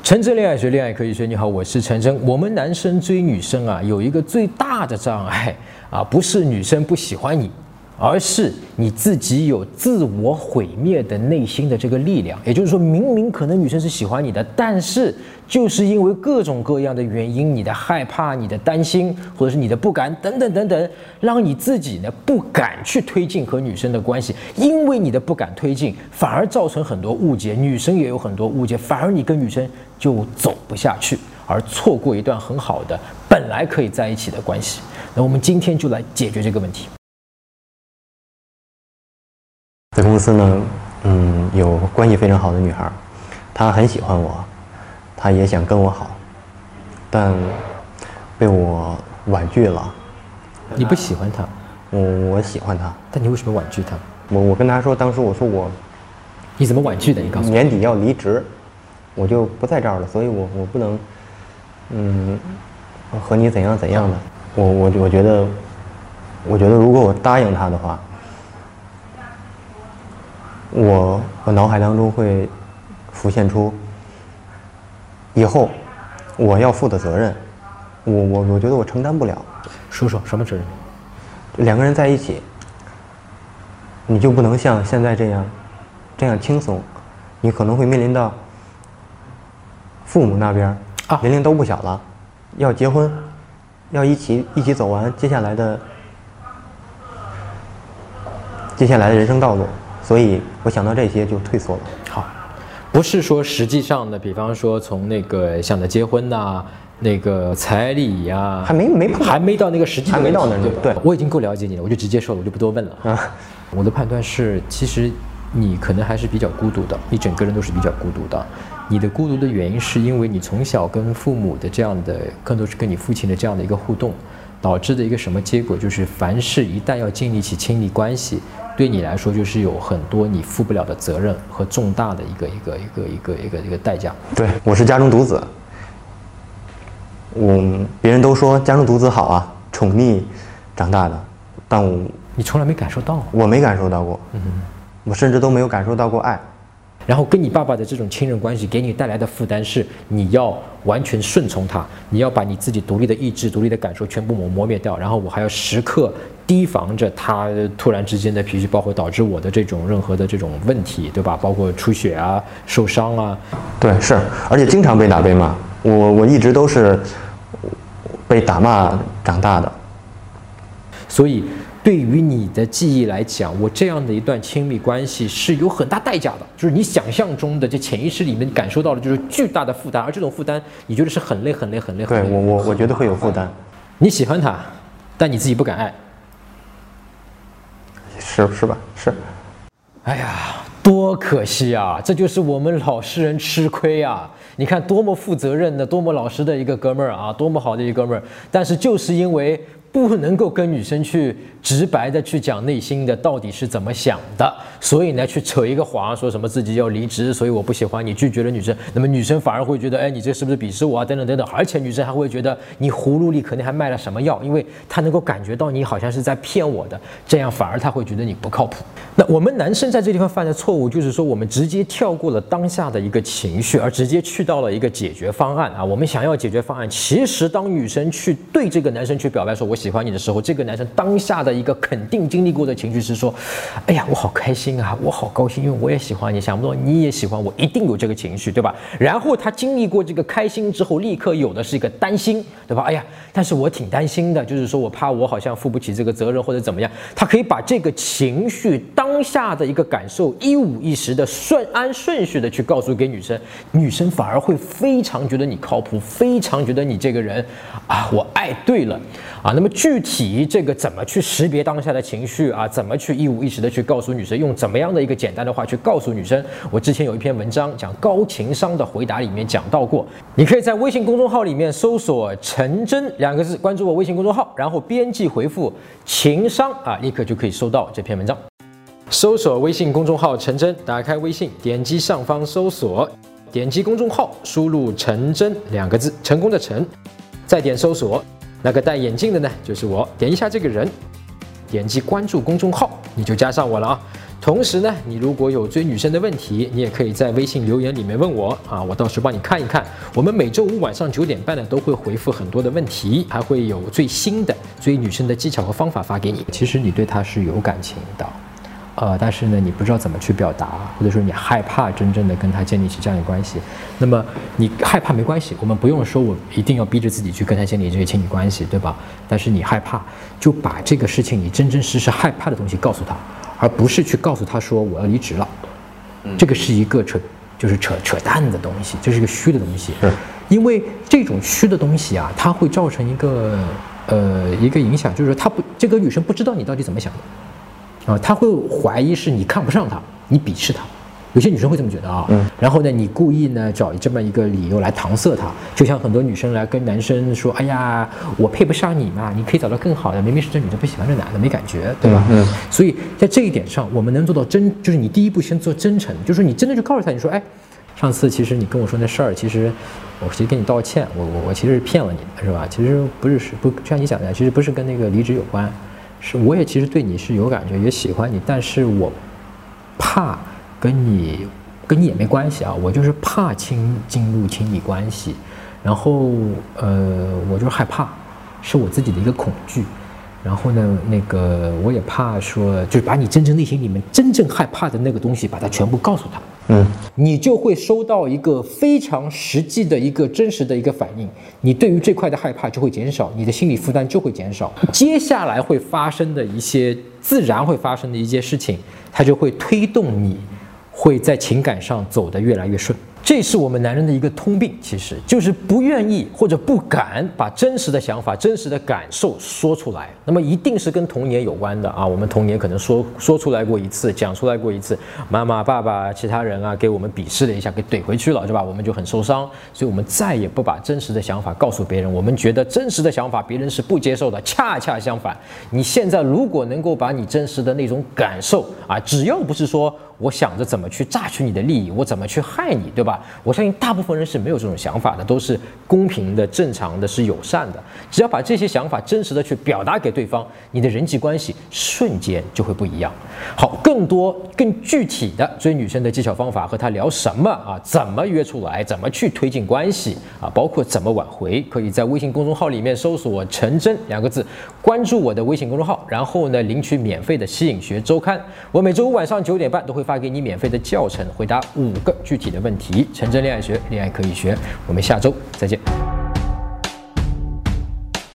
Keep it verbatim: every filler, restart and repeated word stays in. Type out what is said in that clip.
陈真恋爱学，恋爱可以学。你好，我是陈真。我们男生追女生啊，有一个最大的障碍啊，不是女生不喜欢你，而是你自己有自我毁灭的内心的这个力量。也就是说，明明可能女生是喜欢你的，但是就是因为各种各样的原因，你的害怕、你的担心，或者是你的不敢等等等等，让你自己呢不敢去推进和女生的关系。因为你的不敢推进，反而造成很多误解，女生也有很多误解，反而你跟女生就走不下去，而错过一段很好的本来可以在一起的关系。那我们今天就来解决这个问题。 在公司呢，嗯，有关系非常好的女孩，她很喜欢我，她也想跟我好，但被我婉拒了。 你不喜欢她？ 我我喜欢她， 但你为什么婉拒她？ 我我跟她说，当时我说我， 你怎么婉拒的？你告诉我。 年底要离职，我就不在这儿了，所以我我不能，嗯，和你怎样怎样的。我我我觉得，我觉得如果我答应她的话，我我脑海当中会浮现出以后我要负的责任，我我我觉得我承担不了。 说说什么责任？ 两个人在一起，你就不能像现在这样这样轻松，你可能会面临到父母那边啊年龄都不小了，要结婚，要一起一起走完接下来的接下来的人生道路。所以我想到这些就退缩了。 好，不是说实际上的，比方说从那个想着结婚呐、啊，那个彩礼呀、啊， 还没没碰， 还没到那个实际的， 还没到那对对， 我已经够了解你了，我就直接说了，我就不多问了。啊，我的判断是，其实你可能还是比较孤独的，你整个人都是比较孤独的。你的孤独的原因是因为你从小跟父母的这样的，更多是跟你父亲的这样的一个互动，导致的一个什么结果，就是凡事一旦要建立起亲密关系，对你来说就是有很多你负不了的责任和重大的一个一个一个一个一个一个代价。 对，我是家中独子，我别人都说家中独子好啊，宠溺长大的，但我你从来没感受到， 我没感受到过，嗯，我甚至都没有感受到过爱。 然后跟你爸爸的这种亲人关系给你带来的负担是，你要完全顺从他，你要把你自己独立的意志、独立的感受全部磨磨灭掉，然后我还要时刻提防着他突然之间的脾气暴会导致我的这种任何的这种问题，对吧？包括出血啊、受伤啊。 对，是，而且经常被打被骂，我我一直都是被打骂长大的。 所以对于你的记忆来讲，我这样的一段亲密关系是有很大代价的，就是你想象中的这潜意识里面你感受到的就是巨大的负担，而这种负担你觉得是很累很累很累很累。 对，我我我觉得会有负担。 你喜欢他，但你自己不敢爱， 是是吧？是。 哎呀，多可惜啊！这就是我们老实人吃亏啊！你看多么负责任的、多么老实的一个哥们儿啊，多么好的一个哥们儿，但是就是因为不能够跟女生去直白的去讲内心的到底是怎么想的，所以呢去扯一个谎，说什么自己要离职，所以我不喜欢你，拒绝了女生，那么女生反而会觉得，哎，你这是不是鄙视我啊？等等等等，而且女生还会觉得你葫芦里肯定还卖了什么药，因为她能够感觉到你好像是在骗我的，这样反而她会觉得你不靠谱。那我们男生在这地方犯的错误就是说，我们直接跳过了当下的一个情绪，而直接去到了一个解决方案啊。我们想要解决方案，其实当女生去对这个男生去表白说我喜欢你的时候，这个男生当下的一个肯定经历过的情绪是说，哎呀，我好开心啊，我好高兴，因为我也喜欢你，想不到你也喜欢我，一定有这个情绪，对吧？然后他经历过这个开心之后，立刻有的是一个担心，对吧？哎呀，但是我挺担心的，就是说我怕我好像负不起这个责任或者怎么样。他可以把这个情绪当下的一个感受一五一十的顺按顺序的去告诉给女生，女生反而会非常觉得你靠谱，非常觉得你这个人啊，我爱对了啊。那么具体这个怎么去识别当下的情绪啊，怎么去一五一十的去告诉女生，用怎么样的一个简单的话去告诉女生，我之前有一篇文章讲高情商的回答里面讲到过，你可以在微信公众号里面搜索陈真两个字，关注我微信公众号，然后编辑回复情商啊，立刻就可以收到这篇文章。搜索微信公众号陈真，打开微信，点击上方搜索，点击公众号，输入陈真两个字，成功的陈，再点搜索，那个戴眼镜的呢就是我，点一下这个人，点击关注公众号，你就加上我了啊。 同时呢，你如果有追女生的问题，你也可以在微信留言里面问我啊，我到时帮你看一看。我们每周五晚上九点半呢，都会回复很多的问题，还会有最新的追女生的技巧和方法发给你。其实你对她是有感情的，呃，但是呢，你不知道怎么去表达，或者说你害怕真正的跟她建立起这样的关系。那么你害怕没关系，我们不用说我一定要逼着自己去跟她建立这些亲密关系，对吧？但是你害怕，就把这个事情你真真实实害怕的东西告诉她。而不是去告诉他说我要离职了，这个是一个扯，就是扯扯淡的东西，这是一个虚的东西。是，因为这种虚的东西啊，它会造成一个呃一个影响，就是说他不，这个女生不知道你到底怎么想的，啊，她会怀疑是你看不上她，你鄙视她。有些女生会这么觉得啊，嗯，然后呢，你故意呢找这么一个理由来搪塞她，就像很多女生来跟男生说，哎呀，我配不上你嘛，你可以找到更好的，明明是这女的不喜欢这男的，没感觉，对吧？嗯，所以在这一点上，我们能做到真，就是你第一步先做真诚，就是你真的就告诉他，你说，哎，上次其实你跟我说那事儿，其实我其实跟你道歉，我我我其实是骗了你的，是吧？其实不是是不像你讲的，其实不是跟那个离职有关，是我也其实对你是有感觉，也喜欢你，但是我怕。跟你跟你也没关系啊，我就是怕亲进入亲密关系，然后呃，我就害怕，是我自己的一个恐惧，然后呢，那个我也怕说，就是把你真正内心里面真正害怕的那个东西，把它全部告诉他，嗯，你就会收到一个非常实际的一个真实的一个反应，你对于这块的害怕就会减少，你的心理负担就会减少，接下来会发生的一些自然会发生的一些事情，它就会推动你。会在情感上走得越来越顺，这是我们男人的一个通病，其实就是不愿意或者不敢把真实的想法、真实的感受说出来。那么一定是跟童年有关的啊，我们童年可能说说出来过一次，讲出来过一次，妈妈、爸爸、其他人啊给我们鄙视了一下，给怼回去了，是吧？我们就很受伤，所以我们再也不把真实的想法告诉别人。我们觉得真实的想法别人是不接受的，恰恰相反，你现在如果能够把你真实的那种感受啊，只要不是说。我想着怎么去榨取你的利益，我怎么去害你，对吧？我相信大部分人是没有这种想法的，都是公平的、正常的，是友善的。只要把这些想法真实的去表达给对方，你的人际关系瞬间就会不一样。好，更多更具体的追女生的技巧方法，和她聊什么啊？怎么约出来？怎么去推进关系啊？包括怎么挽回，可以在微信公众号里面搜索“陈真”两个字，关注我的微信公众号，然后呢，领取免费的吸引学周刊。我每周五晚上九点半都会发给你免费的教程，回答五个具体的问题。陈真恋爱学，恋爱可以学。我们下周再见。